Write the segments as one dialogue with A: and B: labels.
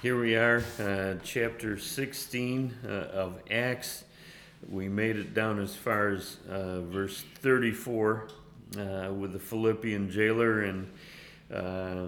A: Here we are, chapter 16 of Acts. We made it down as far as verse 34 with the Philippian jailer and uh,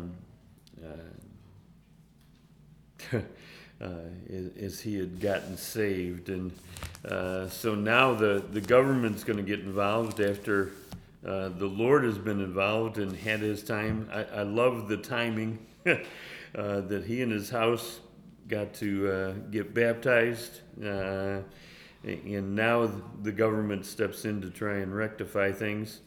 A: as he had gotten saved. And so now the government's going to get involved after the Lord has been involved and had his time. I love the timing that he and his house got to get baptized. And now the government steps in to try and rectify things.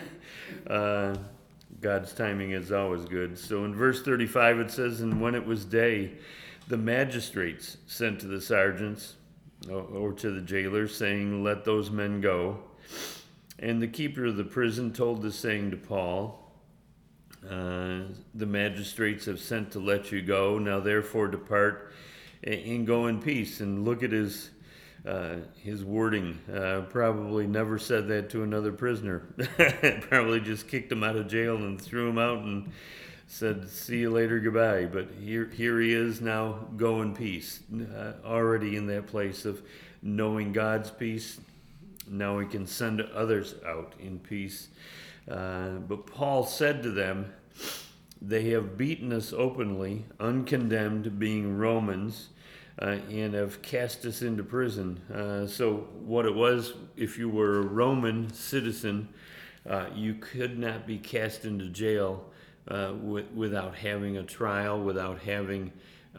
A: God's timing is always good. So in verse 35 it says, "And when it was day, the magistrates sent to the sergeants or to the jailers, saying, 'Let those men go.' And the keeper of the prison told the saying to Paul, 'The magistrates have sent to let you go. Now therefore depart and go in peace.'" And look at his wording. Probably never said that to another prisoner. Probably just kicked him out of jail and threw him out and said, "See you later, goodbye." But here he is now, go in peace. Already in that place of knowing God's peace. Now he can send others out in peace. But Paul said to them, "They have beaten us openly, uncondemned, being Romans, and have cast us into prison." So what it was, if you were a Roman citizen, you could not be cast into jail without having a trial, without having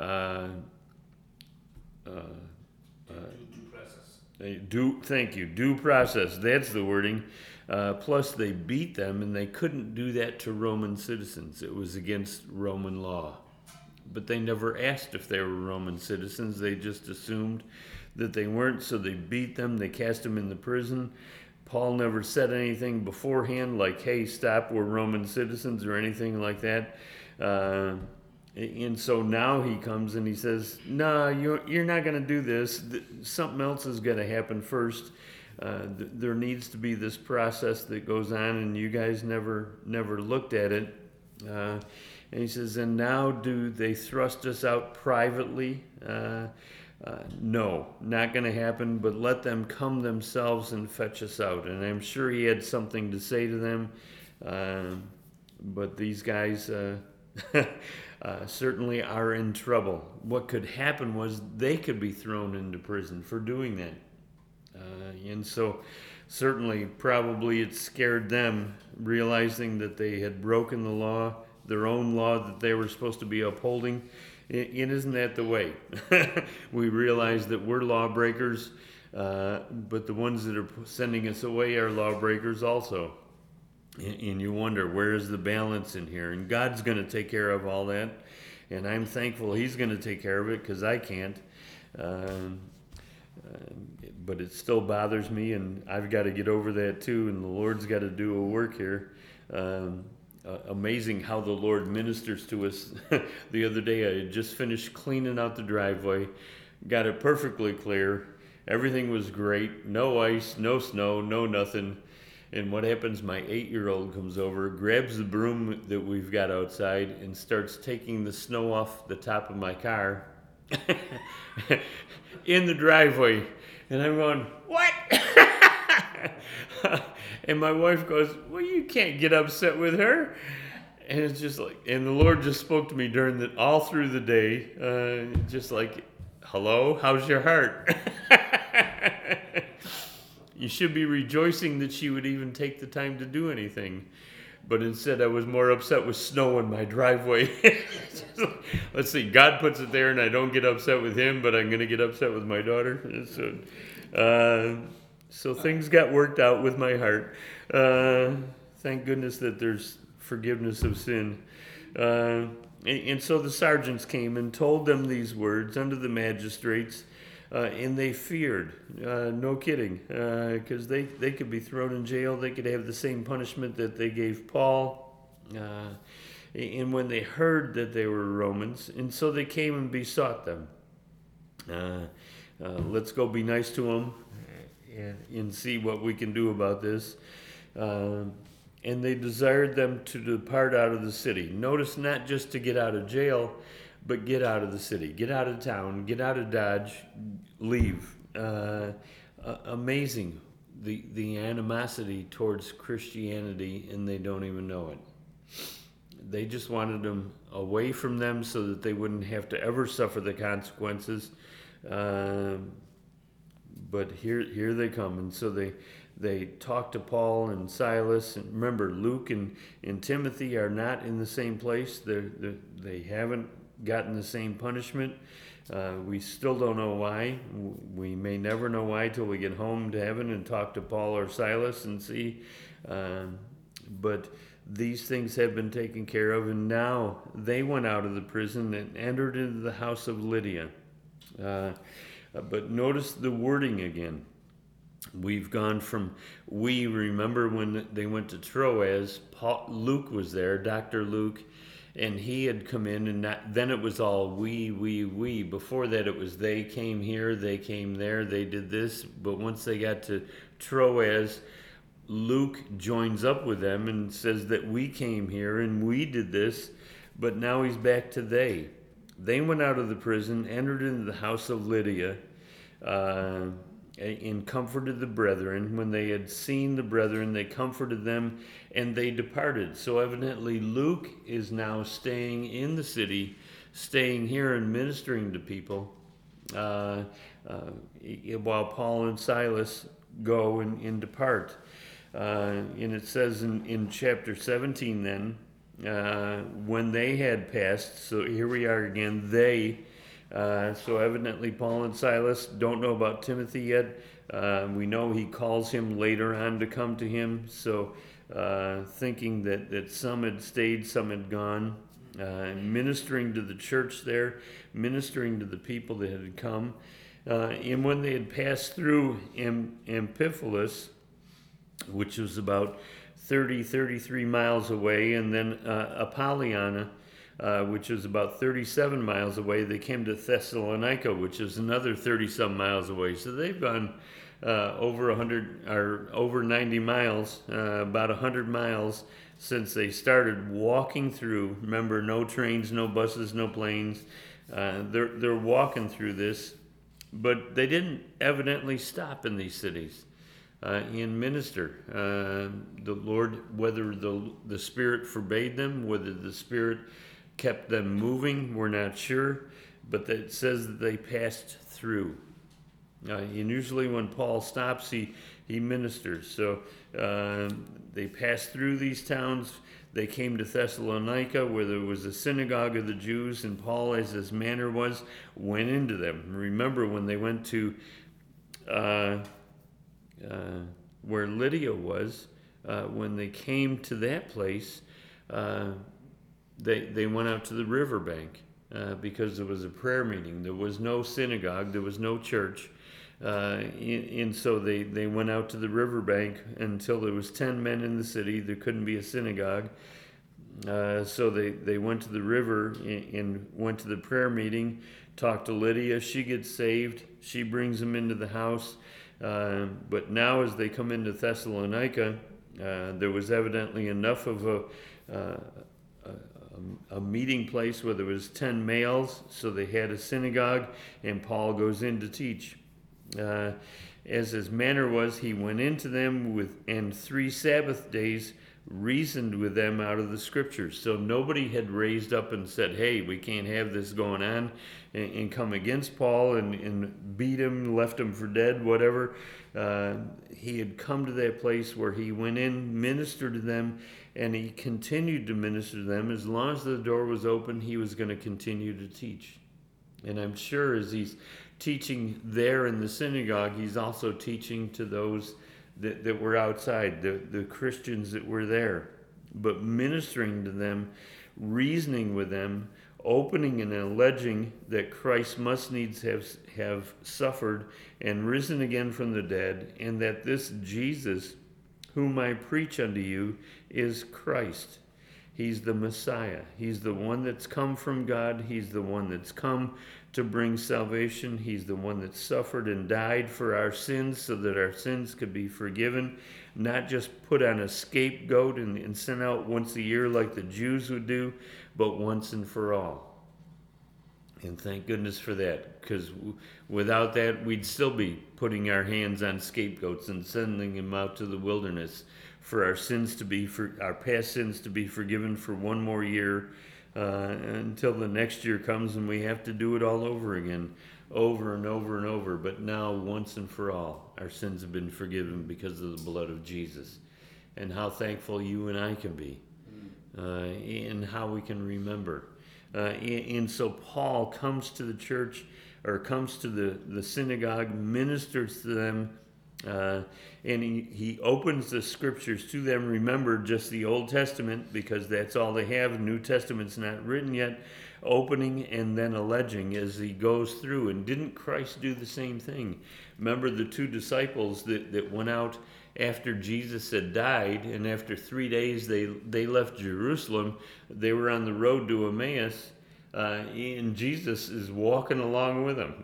A: due process. That's the wording. Plus, they beat them, and they couldn't do that to Roman citizens. It was against Roman law. But they never asked if they were Roman citizens. They just assumed that they weren't, so they beat them. They cast them in the prison. Paul never said anything beforehand, like, "Hey, stop, we're Roman citizens," or anything like that. And so now he comes and he says, "No, you're not going to do this. Something else is going to happen first. There needs to be this process that goes on, and you guys never looked at it." And he says, "And now do they thrust us out privately? No, not going to happen, but let them come themselves and fetch us out." And I'm sure he had something to say to them, but these guys certainly are in trouble. What could happen was they could be thrown into prison for doing that. And so certainly probably it scared them, realizing that they had broken the law, their own law that they were supposed to be upholding. And isn't that the way? We realize that we're lawbreakers, but the ones that are sending us away are lawbreakers also. And you wonder, where is the balance in here? And God's going to take care of all that. And I'm thankful he's going to take care of it, because I can't. But it still bothers me, and I've got to get over that too, and the Lord's got to do a work here. Amazing how the Lord ministers to us. The other day I had just finished cleaning out the driveway, got it perfectly clear, everything was great, no ice, no snow, no nothing. And what happens, my 8-year-old comes over, grabs the broom that we've got outside, and starts taking the snow off the top of my car in the driveway. And I'm going, "What?" And my wife goes, "Well, you can't get upset with her." And it's just like, and the Lord just spoke to me all through the day, just like, "Hello, how's your heart?" You should be rejoicing that she would even take the time to do anything. But instead, I was more upset with snow in my driveway. Let's see, God puts it there, and I don't get upset with him, but I'm going to get upset with my daughter. So things got worked out with my heart. Thank goodness that there's forgiveness of sin. And so the sergeants came and told them these words unto the magistrates, and they feared. No kidding, because they could be thrown in jail. They could have the same punishment that they gave Paul. And when they heard that they were Romans, and so they came and besought them, let's go be nice to them and see what we can do about this. And they desired them to depart out of the city. Notice, not just to get out of jail, but get out of the city, get out of town, get out of Dodge, leave. Amazing, the animosity towards Christianity, and they don't even know it. They just wanted them away from them so that they wouldn't have to ever suffer the consequences. But here they come, and so they talk to Paul and Silas. And remember, Luke and Timothy are not in the same place. They haven't gotten the same punishment. We still don't know why. We may never know why till we get home to heaven and talk to Paul or Silas and see. But these things have been taken care of, and now they went out of the prison and entered into the house of Lydia. But notice the wording again. We've gone from remember when they went to Troas, Luke was there, Dr. Luke, and he had come in, and then it was all we. Before that it was they came here, they came there, they did this. But once they got to Troas, Luke joins up with them and says that we came here and we did this. But now he's back to they. They went out of the prison, entered into the house of Lydia, and comforted the brethren. When they had seen the brethren, they comforted them, and they departed. So evidently Luke is now staying in the city, staying here and ministering to people, while Paul and Silas go and depart. And it says in chapter 17 then, when they had passed, so here we are again, so evidently Paul and Silas don't know about Timothy yet. We know he calls him later on to come to him, so thinking that some had stayed, some had gone, ministering to the church there, ministering to the people that had come. And when they had passed through Amphipolis, which was about 33 miles away, and then Apollonia, which was about 37 miles away, they came to Thessalonica, which is another 30-some miles away. So they've gone over 100 or over 90 miles, about 100 miles since they started walking through. Remember, no trains, no buses, no planes. They're walking through this, but they didn't evidently stop in these cities. And minister. The Lord, whether the Spirit forbade them, whether the Spirit kept them moving, we're not sure, but it says that they passed through. And usually when Paul stops, he ministers. So they passed through these towns. They came to Thessalonica, where there was a synagogue of the Jews, and Paul, as his manner was, went into them. Remember when they went to where Lydia was, when they came to that place, they went out to the riverbank because there was a prayer meeting. There was no synagogue, there was no church, and so they went out to the riverbank until there was 10 men in the city. There couldn't be a synagogue, so they went to the river and went to the prayer meeting, talked to Lydia. She gets saved. She brings them into the house. But now as they come into Thessalonica, there was evidently enough of a meeting place where there was 10 males, so they had a synagogue, and Paul goes in to teach. As his manner was, he went into them and 3 Sabbath days reasoned with them out of the scriptures. So nobody had raised up and said, hey, we can't have this going on, and come against Paul and beat him, left him for dead, whatever. He had come to that place where he went in, ministered to them, and he continued to minister to them. As long as the door was open, he was going to continue to teach. And I'm sure as he's teaching there in the synagogue, he's also teaching to those that were outside, the Christians that were there, but ministering to them, reasoning with them, opening and alleging that Christ must needs have suffered and risen again from the dead, and that this Jesus, whom I preach unto you, is Christ. He's the Messiah. He's the one that's come from God. He's the one that's come to bring salvation. He's the one that suffered and died for our sins so that our sins could be forgiven, not just put on a scapegoat and sent out once a year like the Jews would do, but once and for all. And thank goodness for that, because without that, we'd still be putting our hands on scapegoats and sending them out to the wilderness for our sins to be, for our past sins to be forgiven for one more year, until the next year comes and we have to do it all over again, over and over and over. But now, once and for all, our sins have been forgiven because of the blood of Jesus. And how thankful you and I can be, and how we can remember. And so Paul comes to the church, or comes to the synagogue, ministers to them, and he opens the scriptures to them. Remember, just the Old Testament, because that's all they have. New Testament's not written yet. Opening and then alleging as he goes through. And didn't Christ do the same thing? Remember the two disciples that went out after Jesus had died, and after 3 days they left Jerusalem. They were on the road to Emmaus, and Jesus is walking along with them.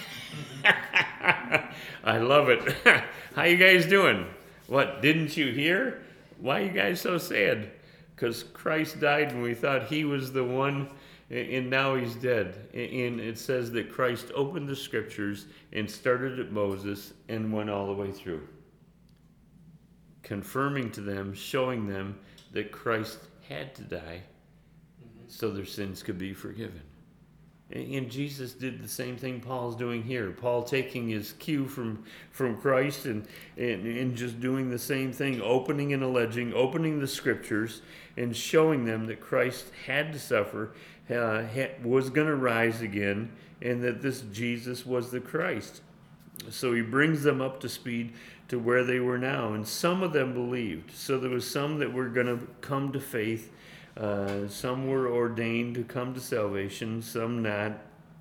A: I love it. How you guys doing? What, didn't you hear? Why are you guys so sad? Because Christ died and we thought he was the one, and now he's dead. And it says that Christ opened the scriptures and started at Moses and went all the way through, confirming to them, showing them that Christ had to die so their sins could be forgiven. And Jesus did the same thing Paul's doing here. Paul taking his cue from Christ and just doing the same thing, opening and alleging, opening the scriptures and showing them that Christ had to suffer, was going to rise again, and that this Jesus was the Christ. So he brings them up to speed to where they were now. And some of them believed. So there was some that were going to come to faith. Some were ordained to come to salvation, some not.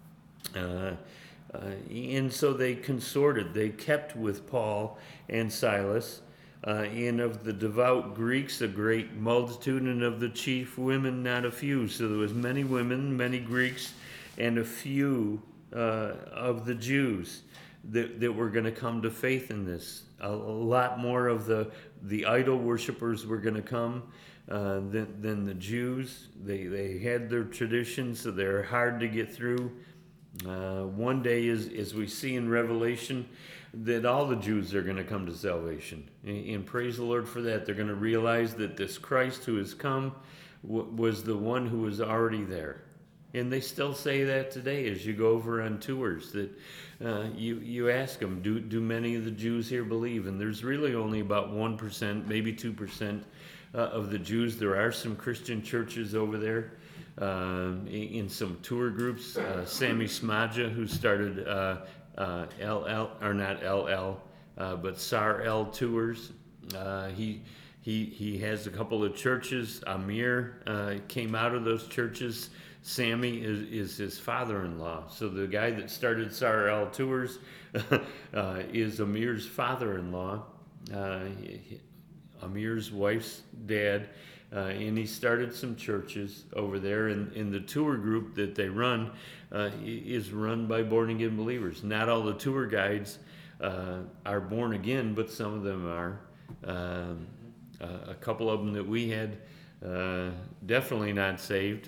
A: And so they consorted. They kept with Paul and Silas. And of the devout Greeks, a great multitude, and of the chief women, not a few. So there was many women, many Greeks, and a few of the Jews that were going to come to faith in this. A lot more of the idol worshipers were going to come than the Jews. They had their traditions, so they're hard to get through. One day, as we see in Revelation, that all the Jews are going to come to salvation. And praise the Lord for that. They're going to realize that this Christ who has come was the one who was already there. And they still say that today as you go over on tours, that you ask them, do many of the Jews here believe? And there's really only about 1%, maybe 2% of the Jews. There are some Christian churches over there, in some tour groups. Sammy Smaja, who started LL, or not LL, but SAR-L Tours. He has a couple of churches. Amir came out of those churches. Sammy is his father-in-law. So the guy that started SAR-L Tours is Amir's father-in-law, Amir's wife's dad, and he started some churches over there. And the tour group that they run is run by born-again believers. Not all the tour guides are born again, but some of them are. A couple of them that we had, definitely not saved.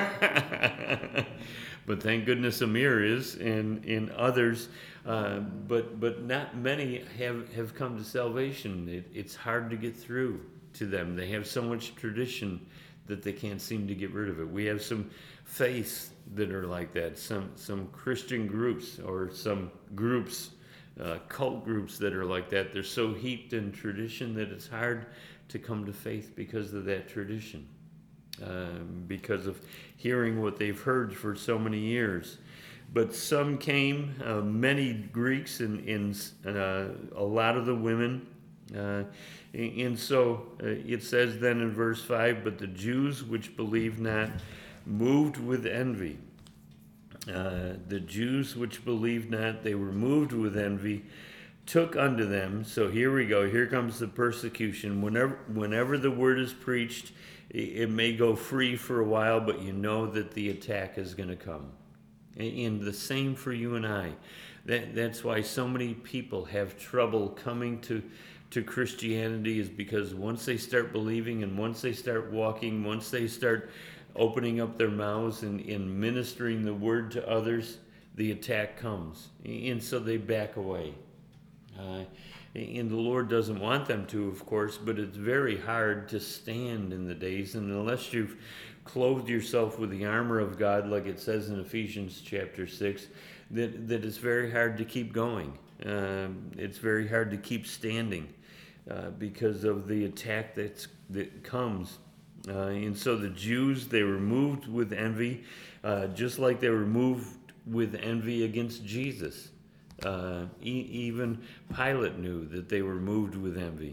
A: But thank goodness Amir is, and others. But not many have come to salvation. It's hard to get through to them. They have so much tradition that they can't seem to get rid of it. We have some faiths that are like that, some Christian groups, or some groups, cult groups that are like that. They're so heaped in tradition that it's hard to come to faith because of that tradition, because of hearing what they've heard for so many years. But some came, many Greeks, and a lot of the women. And so it says then in verse 5, but the Jews which believed not, moved with envy. The Jews which believed not, they were moved with envy, took unto them. So here we go. Here comes the persecution. Whenever the word is preached, it may go free for a while, but you know that the attack is going to come. And the same for you and I. That's why so many people have trouble coming to Christianity, is because once they start believing, and once they start walking, once they start opening up their mouths and ministering the word to others, the attack comes. And so they back away. And the Lord doesn't want them to, of course, but it's very hard to stand in the days. And unless you've clothed yourself with the armor of God, like it says in Ephesians chapter 6, that it's very hard to keep going. It's very hard to keep standing because of the attack that comes. And so the Jews, they were moved with envy, just like they were moved with envy against Jesus. Even Pilate knew that they were moved with envy.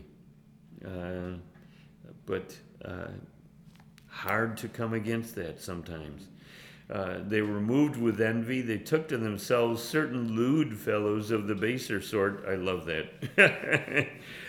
A: But hard to come against that sometimes. They were moved with envy. They took to themselves certain lewd fellows of the baser sort. I love that.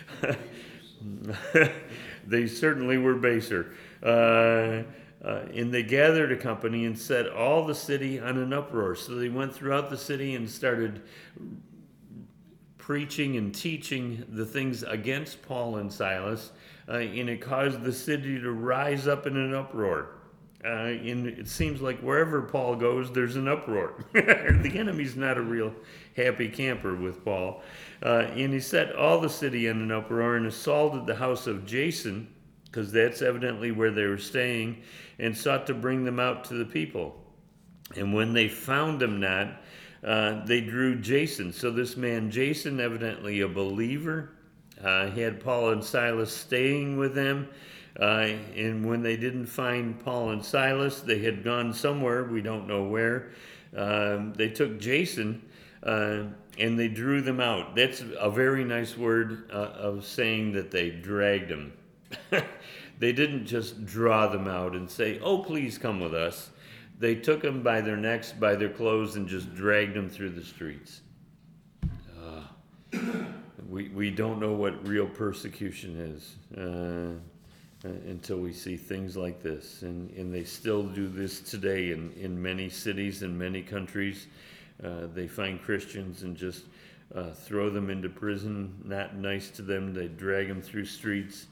A: They certainly were baser. And they gathered a company and set all the city on an uproar. So they went throughout the city and started preaching and teaching the things against Paul and Silas. And it caused the city to rise up in an uproar. And it seems like wherever Paul goes, there's an uproar. The enemy's not a real happy camper with Paul. And he set all the city in an uproar and assaulted the house of Jason, because that's evidently where they were staying, and sought to bring them out to the people. And when they found them not, they drew Jason. So this man, Jason, evidently a believer, had Paul and Silas staying with them. And when they didn't find Paul and Silas, they had gone somewhere, we don't know where. They took Jason and they drew them out. That's a very nice word of saying that they dragged them. They didn't just draw them out and say, "Oh, please come with us." They took them by their necks, by their clothes, and just dragged them through the streets. We don't know what real persecution is until we see things like this. And they still do this today in many cities and many countries. They find Christians and just throw them into prison, not nice to them. They drag them through streets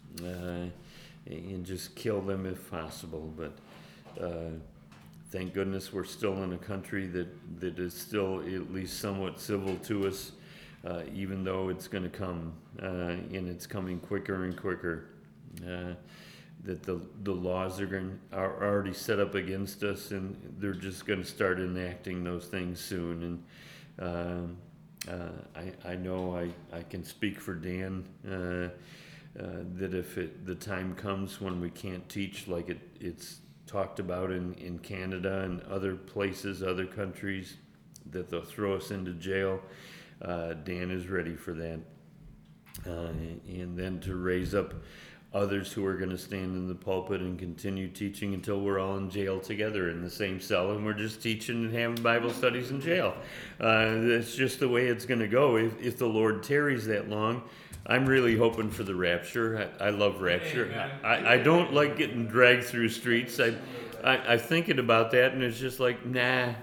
A: and just kill them if possible. But thank goodness we're still in a country that is still at least somewhat civil to us, even though it's going to come, and it's coming quicker and quicker. That the laws are already set up against us, and they're just going to start enacting those things soon. And I know I can speak for Dan that if the time comes when we can't teach like it's talked about in Canada and other places, other countries, that they'll throw us into jail, Dan is ready for that. And then to raise up others who are going to stand in the pulpit and continue teaching until we're all in jail together in the same cell, and we're just teaching and having Bible studies in jail. That's just the way it's going to go if the Lord tarries that long. I'm really hoping for the rapture. I love rapture. I don't like getting dragged through streets. I'm thinking about that, and it's just like, nah.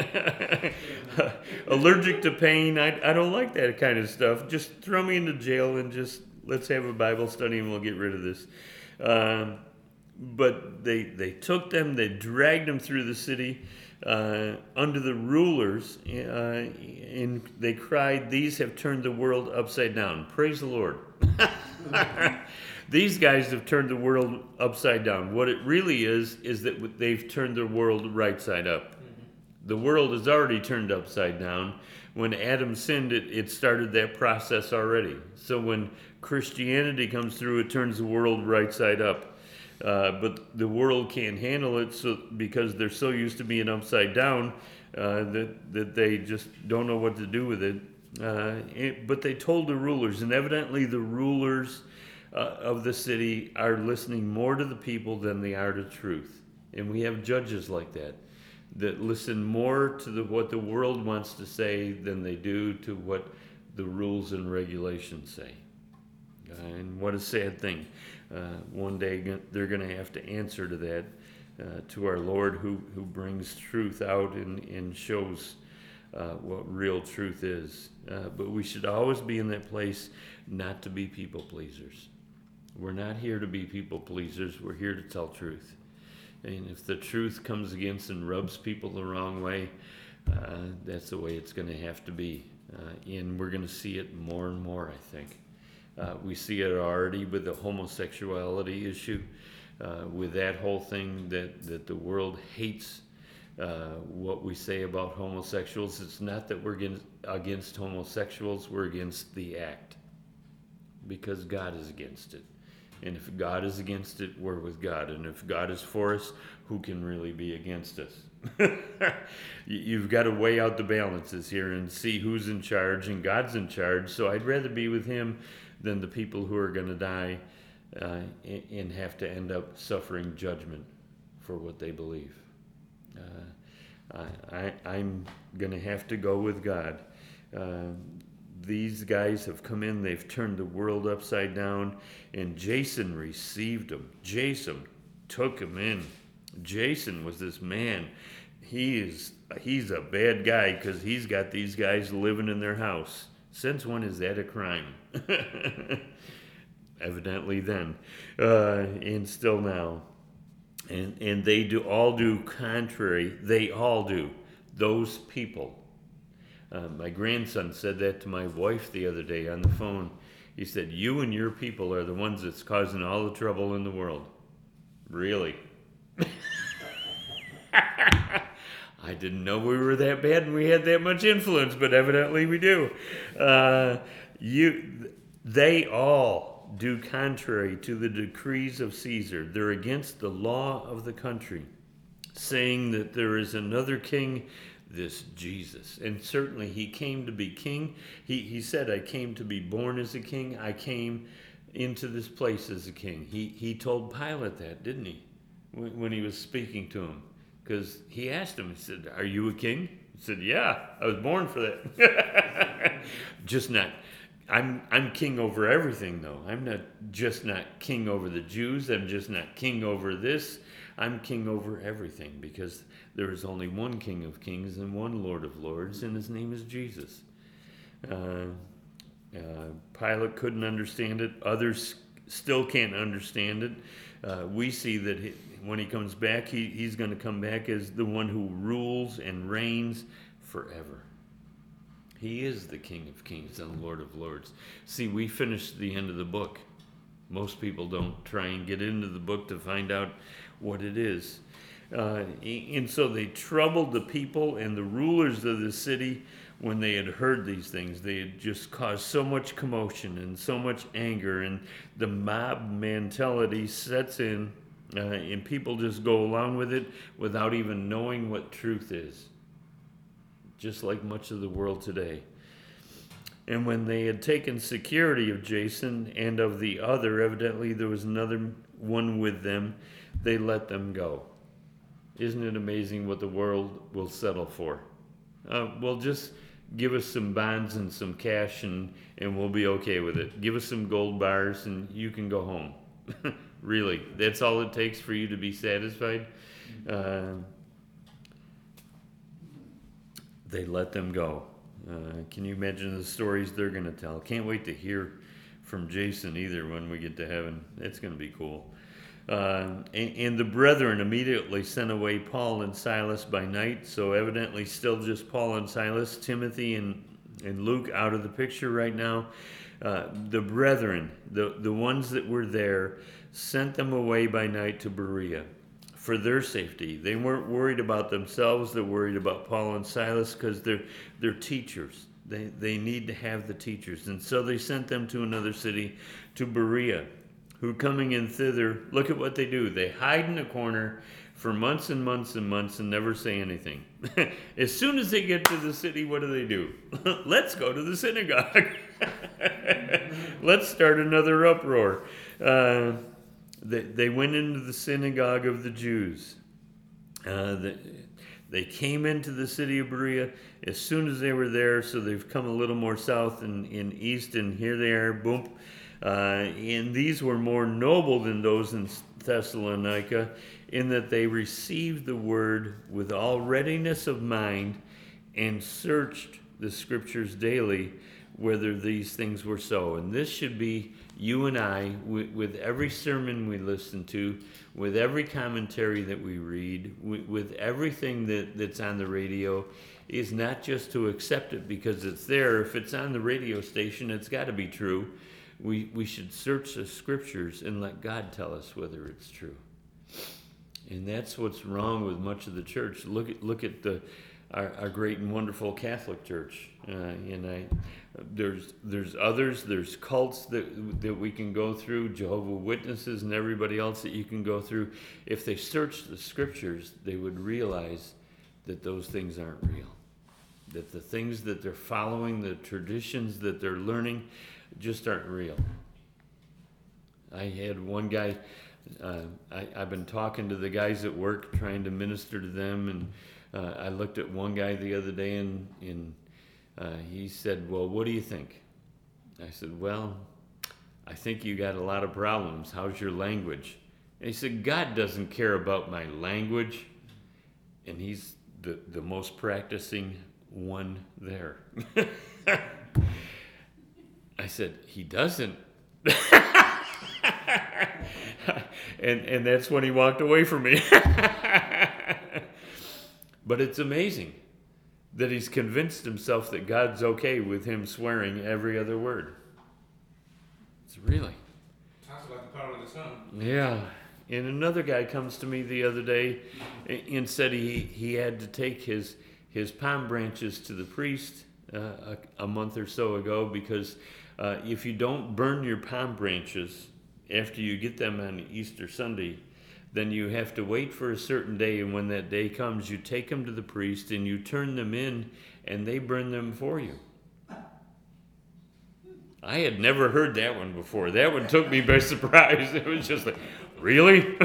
A: Allergic to pain. I don't like that kind of stuff. Just throw me into jail and just let's have a Bible study and we'll get rid of this. But they took them, they dragged them through the city under the rulers, and they cried, "These have turned the world upside down." Praise the Lord. These guys have turned the world upside down. What it really is that they've turned the world right side up. The world is already turned upside down. When Adam sinned, it started that process already. So when Christianity comes through, it turns the world right side up. But the world can't handle it because they're so used to being upside down that they just don't know what to do with it. But they told the rulers, and evidently the rulers of the city are listening more to the people than they are to truth. And we have judges like that listen more to what the world wants to say than they do to what the rules and regulations say. And what a sad thing. One day they're going to have to answer to that, to our Lord who brings truth out and shows what real truth is. But we should always be in that place not to be people pleasers. We're not here to be people pleasers. We're here to tell truth. And if the truth comes against and rubs people the wrong way, that's the way it's going to have to be. And we're going to see it more and more, I think. We see it already with the homosexuality issue, with that whole thing that the world hates what we say about homosexuals. It's not that we're against homosexuals, we're against the act, because God is against it. And if God is against it, we're with God. And if God is for us, who can really be against us? You've got to weigh out the balances here and see who's in charge, and God's in charge. So I'd rather be with him than the people who are going to die and have to end up suffering judgment for what they believe. I'm going to have to go with God. These guys have come in, they've turned the world upside down, and Jason received them. Jason took him in. Jason was this man. He's a bad guy because he's got these guys living in their house. Since when is that a crime? Evidently then, and still now. And they all do contrary. They all do. Those people. My grandson said that to my wife the other day on the phone. He said, "You and your people are the ones that's causing all the trouble in the world." Really? I didn't know we were that bad and we had that much influence, but evidently we do. They all do contrary to the decrees of Caesar. They're against the law of the country, saying that there is another king, this Jesus. And certainly he came to be king. He said, "I came to be born as a king. I came into this place as a king." He told Pilate that, didn't he? When he was speaking to him. Because he asked him, he said, "Are you a king?" He said, "Yeah, I was born for that." Just not. I'm king over everything, though. I'm not king over the Jews. I'm just not king over this. I'm king over everything, because there is only one King of Kings and one Lord of Lords, and his name is Jesus. Pilate couldn't understand it. Others still can't understand it. We see that when he comes back, he's going to come back as the one who rules and reigns forever. He is the King of Kings and Lord of Lords. See, we finished the end of the book. Most people don't try and get into the book to find out what it is. And so they troubled the people and the rulers of the city when they had heard these things. They had just caused so much commotion and so much anger, and the mob mentality sets in, and people just go along with it without even knowing what truth is, just like much of the world today. And when they had taken security of Jason and of the other, evidently there was another one with them, they let them go. Isn't it amazing what the world will settle for? Well, just give us some bonds and some cash and we'll be okay with it. Give us some gold bars and you can go home. Really, that's all it takes for you to be satisfied? They let them go. Can you imagine the stories they're going to tell? Can't wait to hear from Jason either when we get to heaven. It's going to be cool. And the brethren immediately sent away Paul and Silas by night. So evidently still just Paul and Silas, Timothy and Luke out of the picture right now. The brethren, the ones that were there, sent them away by night to Berea for their safety. They weren't worried about themselves. They're worried about Paul and Silas because they're teachers. They need to have the teachers. And so they sent them to another city, to Berea, who coming in thither, look at what they do. They hide in a corner for months and months and months and never say anything. As soon as they get to the city, what do? Let's go to the synagogue. Let's start another uproar. They went into the synagogue of the Jews. They came into the city of Berea as soon as they were there, so they've come a little more south and east, and here they are, boom. And these were more noble than those in Thessalonica, in that they received the word with all readiness of mind and searched the scriptures daily whether these things were so. And this should be you and I, with every sermon we listen to, with every commentary that we read, with everything that's on the radio, is not just to accept it because it's there. If it's on the radio station, it's got to be true. We should search the scriptures and let God tell us whether it's true. And that's what's wrong with much of the church. Look at our great and wonderful Catholic Church. There's others. There's cults that we can go through, Jehovah's Witnesses and everybody else that you can go through. If they search the scriptures, they would realize that those things aren't real. That the things that they're following, the traditions that they're learning, just aren't real. I had one guy. I've been talking to the guys at work, trying to minister to them, and I looked at one guy the other day, and he said, "Well, what do you think?" I said, "Well, I think you got a lot of problems. How's your language?" And he said, "God doesn't care about my language," and he's the most practicing one there. I said, "He doesn't." And that's when he walked away from me. But it's amazing that he's convinced himself that God's okay with him swearing every other word. It's really.
B: Talks about the power of the tongue.
A: Yeah. And another guy comes to me the other day and said he had to take his palm branches to the priest a month or so ago because if you don't burn your palm branches after you get them on Easter Sunday, then you have to wait for a certain day, and when that day comes, you take them to the priest and you turn them in, and they burn them for you. I had never heard that one before. That one took me by surprise. It was just like, really?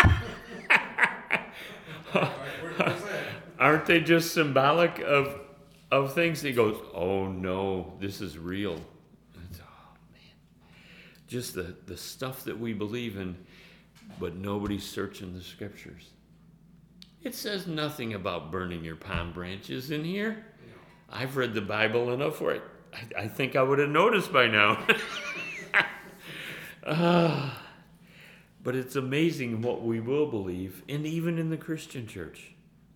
A: Aren't they just symbolic of things? He goes, "Oh no, this is real." Just the stuff that we believe in, but nobody's searching the scriptures. It says nothing about burning your palm branches in here. I've read the Bible enough for it. I think I would have noticed by now. But it's amazing what we will believe, and even in the Christian church,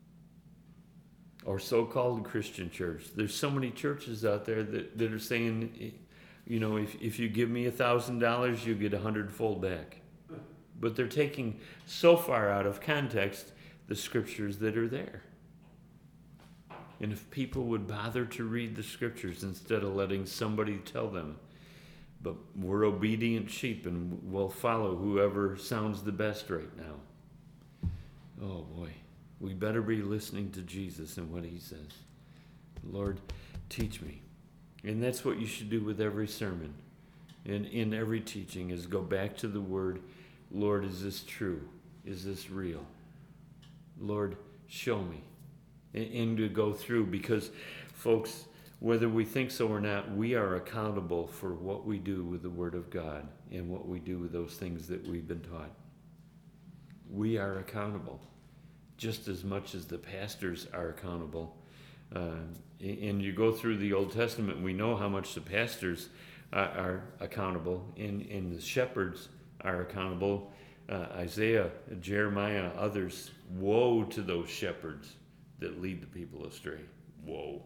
A: or so-called Christian church. There's so many churches out there that are saying, you know, if you give me $1,000, you get 100-fold back. But they're taking so far out of context the scriptures that are there. And if people would bother to read the scriptures instead of letting somebody tell them, but we're obedient sheep and we'll follow whoever sounds the best right now. Oh boy, we better be listening to Jesus and what he says. Lord, teach me. And that's what you should do with every sermon and in every teaching, is go back to the word. Lord, is this true? Is this real? Lord, show me. And to go through, because folks, whether we think so or not, we are accountable for what we do with the word of God and what we do with those things that we've been taught. We are accountable just as much as the pastors are accountable. And you go through the Old Testament, we know how much the pastors are accountable, and the shepherds are accountable. Isaiah, Jeremiah, others, woe to those shepherds that lead the people astray. Woe.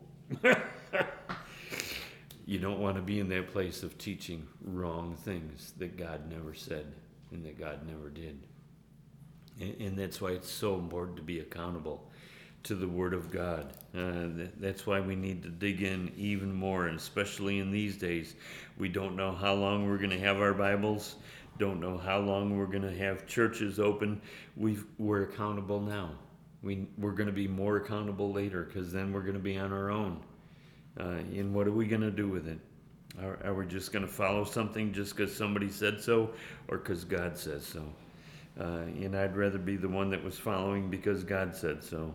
A: You don't want to be in that place of teaching wrong things that God never said and that God never did. And that's why it's so important to be accountable to the Word of God. That's why we need to dig in even more, and especially in these days. We don't know how long we're going to have our Bibles, don't know how long we're going to have churches open. We're accountable now. We're going to be more accountable later, because then we're going to be on our own. And what are we going to do with it? Are we just going to follow something just because somebody said so, or because God says so? And I'd rather be the one that was following because God said so.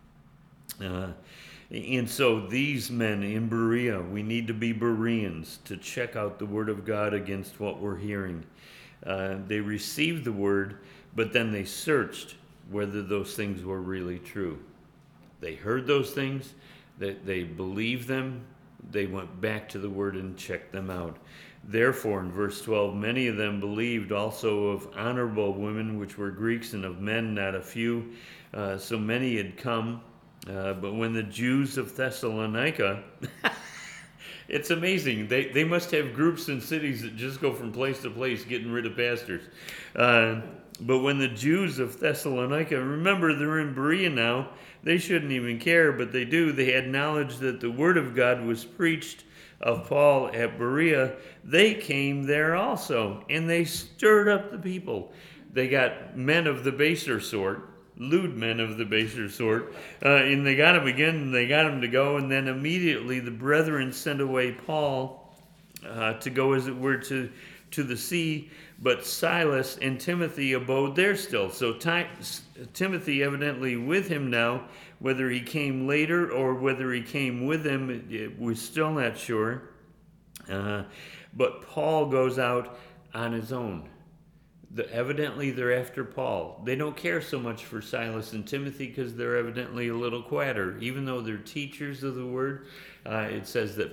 A: And so these men in Berea, we need to be Bereans to check out the Word of God against what we're hearing. They received the Word, but then they searched whether those things were really true. They heard those things, that they believed them, they went back to the word and checked them out. Therefore, in verse 12, many of them believed also of honorable women, which were Greeks, and of men not a few. So many had come. But when the Jews of Thessalonica, it's amazing. They must have groups in cities that just go from place to place getting rid of pastors. But when the Jews of Thessalonica, remember they're in Berea now, they shouldn't even care, but they do. They had knowledge that the word of God was preached of Paul at Berea. They came there also, and they stirred up the people. They got men of the baser sort, lewd men of the baser sort, and they got him again, and they got him to go, and then immediately the brethren sent away Paul to go, as it were, to the sea, but Silas and Timothy abode there still. So Timothy evidently with him now, whether he came later or whether he came with him, we're still not sure. But Paul goes out on his own. Evidently they're after Paul. They don't care so much for Silas and Timothy because they're evidently a little quieter. Even though they're teachers of the word, it says that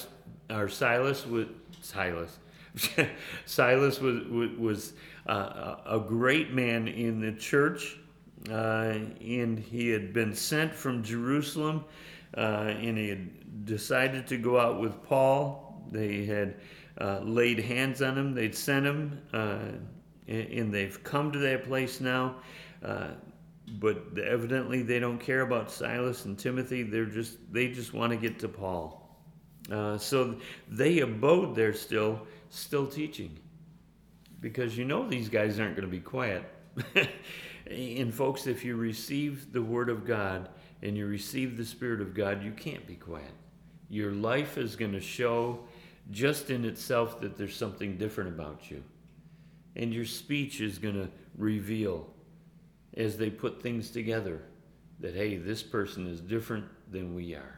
A: Silas was a great man in the church, and he had been sent from Jerusalem, and he had decided to go out with Paul. They had laid hands on him. They'd sent him, and they've come to that place now. But evidently they don't care about Silas and Timothy. They just want to get to Paul. So they abode there still teaching, because these guys aren't going to be quiet. And folks, if you receive the word of God and you receive the Spirit of God, you can't be quiet. Your life is going to show just in itself that there's something different about you. And your speech is going to reveal, as they put things together, that, hey, this person is different than we are.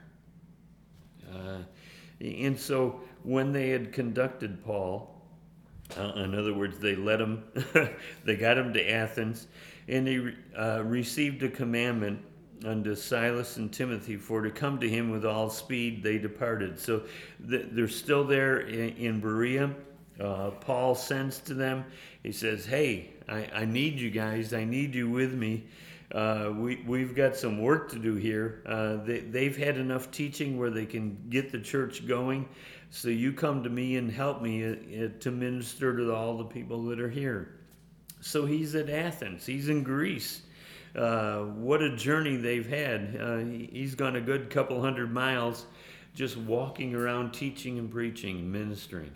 A: And so when they had conducted Paul, in other words, they led him, they got him to Athens, and they received a commandment unto Silas and Timothy for to come to him with all speed. They departed. So they're still there in Berea. Paul sends to them. He says, hey, I need you guys. I need you with me. We've got some work to do here. They've had enough teaching where they can get the church going. So you come to me and help me to minister to all the people that are here. So he's at Athens. He's in Greece. What a journey they've had. He's gone a good couple 100 miles just walking around teaching and preaching and ministering.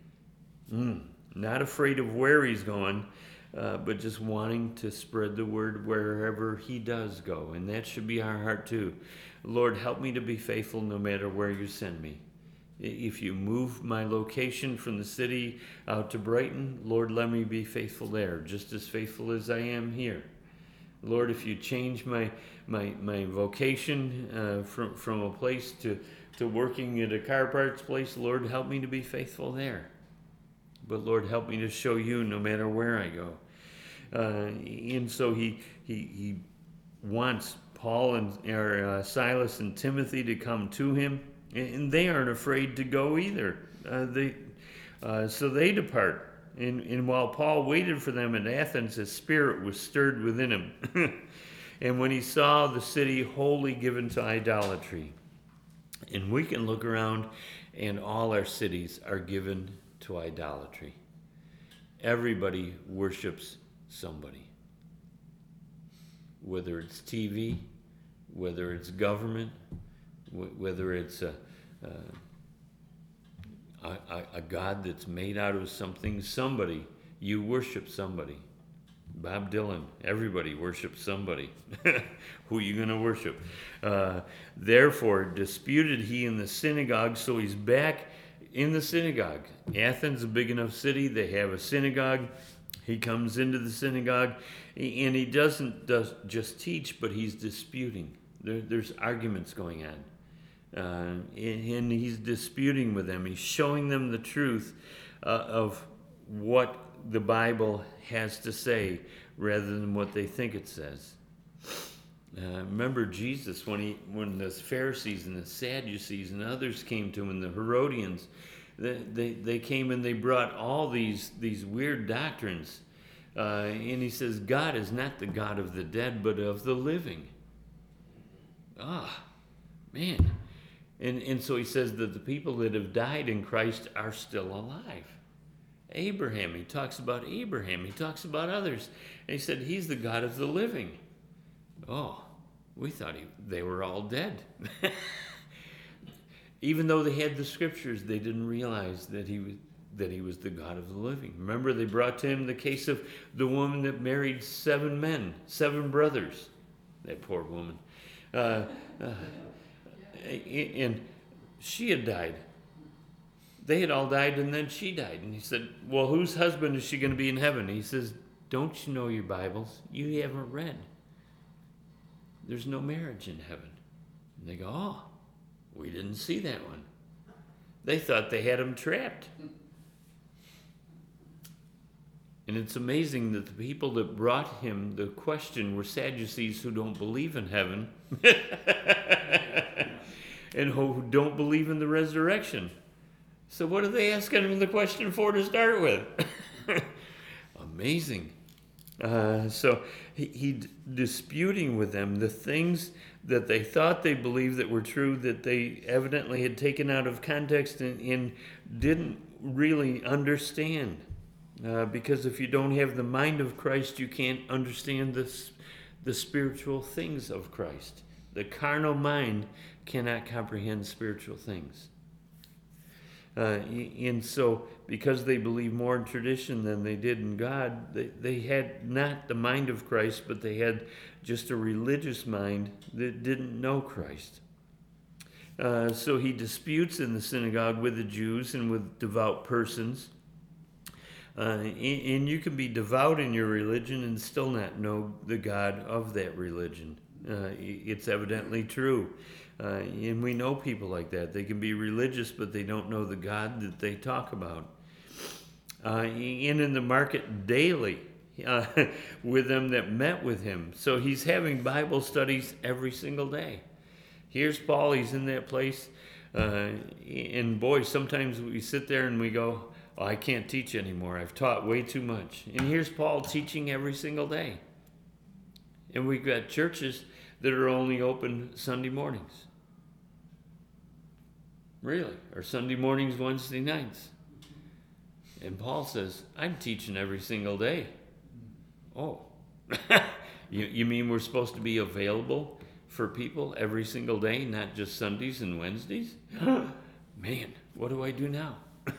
A: Not afraid of where he's going, but just wanting to spread the word wherever he does go. And that should be our heart too. Lord, help me to be faithful no matter where you send me. If you move my location from the city out to Brighton, Lord, let me be faithful there, just as faithful as I am here. Lord, if you change my vocation from a place to working at a car parts place, Lord, help me to be faithful there. But Lord, help me to show you no matter where I go. And so he wants Paul and Silas and Timothy to come to him, and they aren't afraid to go either. So they depart. And while Paul waited for them in Athens, his spirit was stirred within him. And when he saw the city wholly given to idolatry, and we can look around and all our cities are given to idolatry. Everybody worships somebody. Whether it's TV, whether it's government, whether it's a God that's made out of something, somebody, you worship somebody. Bob Dylan, everybody worships somebody. Who are you going to worship? Therefore, disputed he in the synagogue, so he's back in the synagogue. Athens, a big enough city, they have a synagogue. He comes into the synagogue, and he doesn't just teach, but he's disputing. There's arguments going on. And he's disputing with them. He's showing them the truth of what the Bible has to say rather than what they think it says. Remember Jesus when the Pharisees and the Sadducees and others came to him, and the Herodians, they came and they brought all these weird doctrines, and he says God is not the God of the dead but of the living. Man. And so he says that the people that have died in Christ are still alive. Abraham, he talks about Abraham, he talks about others, and he said he's the God of the living. Oh, we thought they were all dead. Even though they had the scriptures, they didn't realize that he was the God of the living. Remember, they brought to him the case of the woman that married 7 men, 7 brothers. That poor woman. And she had died. They had all died, and then she died. And he said, well, whose husband is she going to be in heaven? He says, don't you know your Bibles? You haven't read. There's no marriage in heaven. And they go, oh, we didn't see that one. They thought they had him trapped. And it's amazing that the people that brought him the question were Sadducees who don't believe in heaven and who don't believe in the resurrection. So what are they asking him the question for to start with? Amazing. So he disputing with them the things that they thought they believed that were true, that they evidently had taken out of context and didn't really understand. Because if you don't have the mind of Christ, you can't understand the spiritual things of Christ. The carnal mind cannot comprehend spiritual things. And so, because they believe more in tradition than they did in God, they had not the mind of Christ, but they had just a religious mind that didn't know Christ. So he disputes in the synagogue with the Jews and with devout persons. And you can be devout in your religion and still not know the God of that religion. It's evidently true. And we know people like that. They can be religious, but they don't know the God that they talk about. And in the market daily with them that met with him. So he's having Bible studies every single day. Here's Paul, he's in that place. And boy, sometimes we sit there and we go, oh, I can't teach anymore. I've taught way too much. And here's Paul teaching every single day. And we've got churches that are only open Sunday mornings. Really? Or Sunday mornings, Wednesday nights. And Paul says, I'm teaching every single day. Oh. You mean we're supposed to be available for people every single day, not just Sundays and Wednesdays? Man, what do I do now?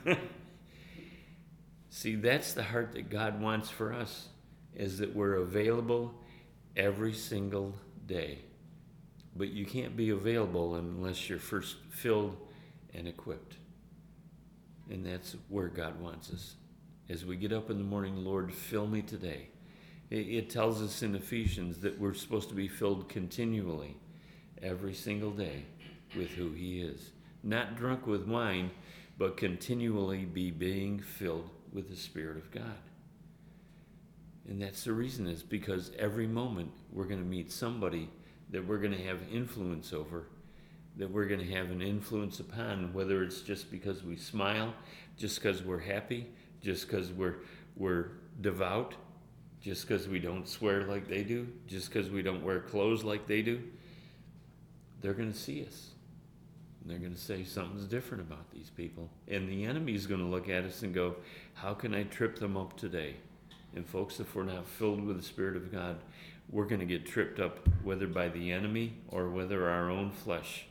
A: See, that's the heart that God wants for us, is that we're available every single day. But you can't be available unless you're first filled and equipped. And that's where God wants us. As we get up in the morning, Lord, fill me today. It tells us in Ephesians that we're supposed to be filled continually, every single day, with who He is. Not drunk with wine, but continually be being filled with the Spirit of God. And that's the reason, is because every moment we're going to meet somebody that we're going to have influence over, that we're going to have an influence upon, whether it's just because we smile, just because we're happy, just because we're devout, just because we don't swear like they do, just because we don't wear clothes like they do. They're going to see us. And they're going to say something's different about these people. And the enemy's going to look at us and go, how can I trip them up today? And folks, if we're not filled with the Spirit of God, we're going to get tripped up, whether by the enemy or whether our own flesh.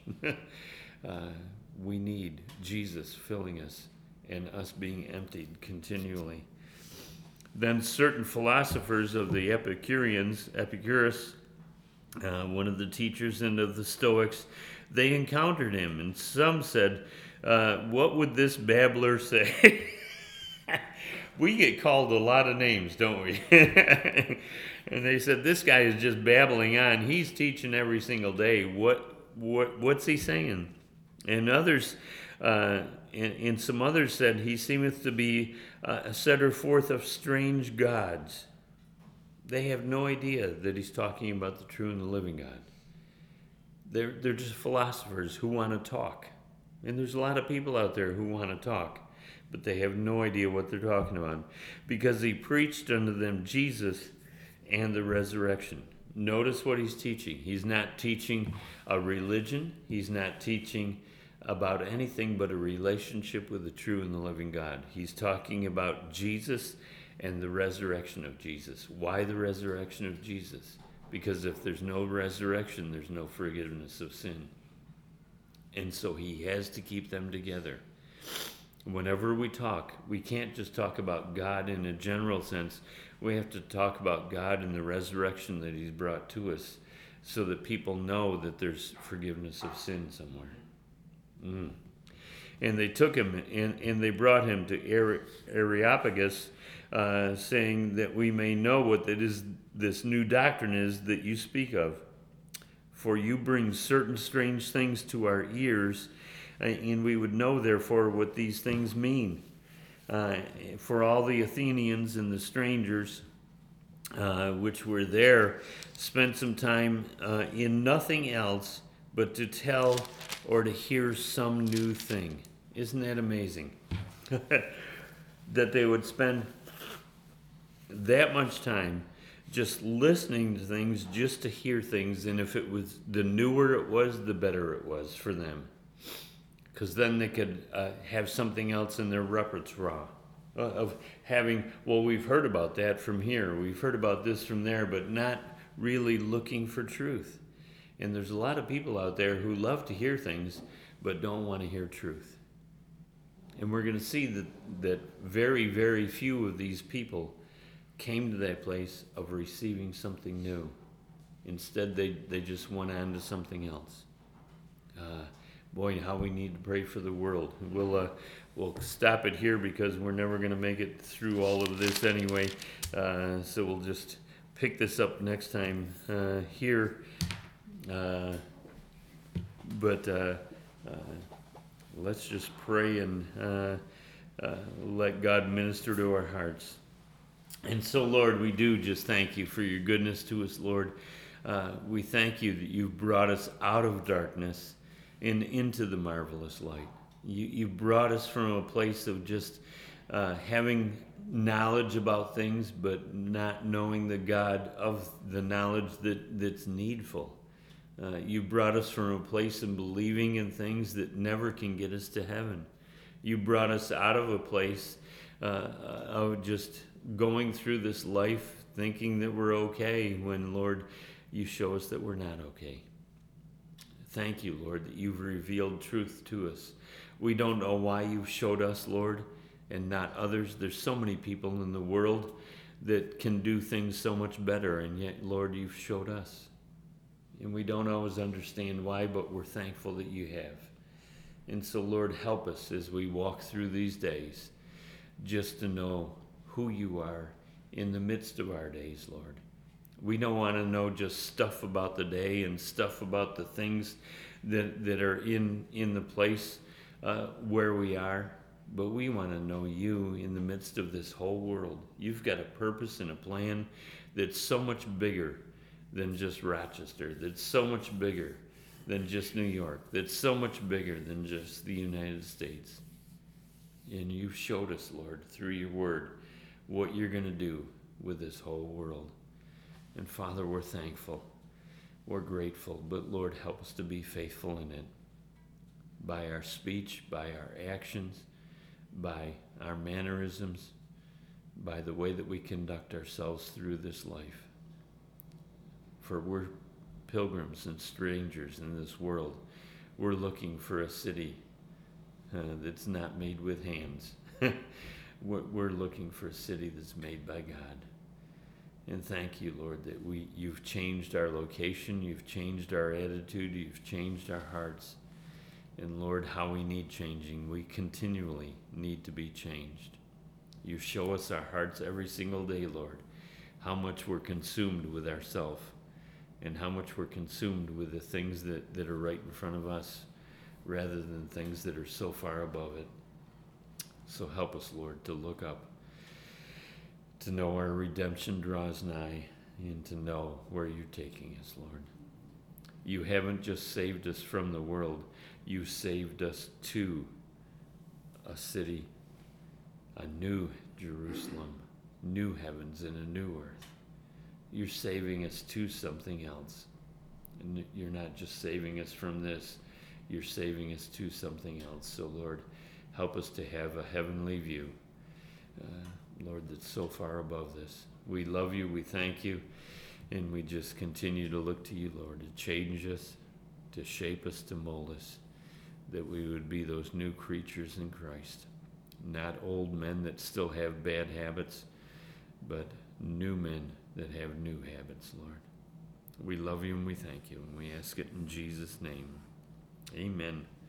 A: We need Jesus filling us and us being emptied continually. Then certain philosophers of the Epicurus, one of the teachers and of the Stoics, they encountered him, and some said, what would this babbler say? We get called a lot of names, don't we? And they said, this guy is just babbling on. He's teaching every single day. What's he saying? And others, and some others said, he seemeth to be a setter forth of strange gods. They have no idea that he's talking about the true and the living God. They're just philosophers who want to talk. And there's a lot of people out there who want to talk, but they have no idea what they're talking about, because he preached unto them Jesus and the resurrection. Notice what he's teaching. He's not teaching a religion. He's not teaching about anything but a relationship with the true and the living God. He's talking about Jesus and the resurrection of Jesus. Why the resurrection of Jesus? Because if there's no resurrection, there's no forgiveness of sin. And so he has to keep them together. Whenever we talk, we can't just talk about God in a general sense. We have to talk about God and the resurrection that he's brought to us, so that people know that there's forgiveness of sin somewhere. And they took him and they brought him to Areopagus, saying that we may know what it is this new doctrine is that you speak of. For you bring certain strange things to our ears, and we would know therefore what these things mean. For all the Athenians and the strangers which were there spent some time in nothing else but to tell or to hear some new thing. Isn't that amazing? That they would spend that much time just listening to things, just to hear things, and if it was, the newer it was, the better it was for them. Because then they could have something else in their repertoire of having, well, we've heard about that from here, we've heard about this from there, but not really looking for truth. And there's a lot of people out there who love to hear things, but don't want to hear truth. And we're going to see that very, very few of these people came to that place of receiving something new. Instead, they just went on to something else. Boy, how we need to pray for the world. We'll stop it here because we're never going to make it through all of this anyway. So we'll just pick this up next time here. But let's just pray and let God minister to our hearts. And so, Lord, we do just thank you for your goodness to us, Lord. We thank you that you've brought us out of darkness and into the marvelous light. You brought us from a place of just having knowledge about things, but not knowing the God of the knowledge that's needful. You brought us from a place of believing in things that never can get us to heaven. You brought us out of a place of just going through this life thinking that we're okay, when, Lord, you show us that we're not okay. Thank you, Lord, that you've revealed truth to us. We don't know why you've showed us, Lord, and not others. There's so many people in the world that can do things so much better, and yet, Lord, you've showed us. And we don't always understand why, but we're thankful that you have. And so, Lord, help us as we walk through these days, just to know who you are in the midst of our days, Lord. We don't want to know just stuff about the day and stuff about the things that are in the place where we are, but we want to know you in the midst of this whole world. You've got a purpose and a plan that's so much bigger than just Rochester, that's so much bigger than just New York, that's so much bigger than just the United States. And you've showed us, Lord, through your word, what you're going to do with this whole world. And Father, we're thankful. We're grateful. But Lord, help us to be faithful in it. By our speech, by our actions, by our mannerisms, by the way that we conduct ourselves through this life. For we're pilgrims and strangers in this world. We're looking for a city that's not made with hands. We're looking for a city that's made by God. And thank you, Lord, that you've changed our location, you've changed our attitude, you've changed our hearts. And Lord, how we need changing. We continually need to be changed. You show us our hearts every single day, Lord, how much we're consumed with ourselves and how much we're consumed with the things that are right in front of us rather than things that are so far above it. So help us, Lord, to look up, to know our redemption draws nigh, and to know where you're taking us, Lord. You haven't just saved us from the world, you saved us to a city, a new Jerusalem, new heavens and a new earth. You're saving us to something else. And you're not just saving us from this, you're saving us to something else. So, Lord, help us to have a heavenly view, Lord, that's so far above this. We love you, we thank you, and we just continue to look to you, Lord, to change us, to shape us, to mold us, that we would be those new creatures in Christ. Not old men that still have bad habits, but new men that have new habits, Lord. We love you and we thank you, and we ask it in Jesus' name. Amen.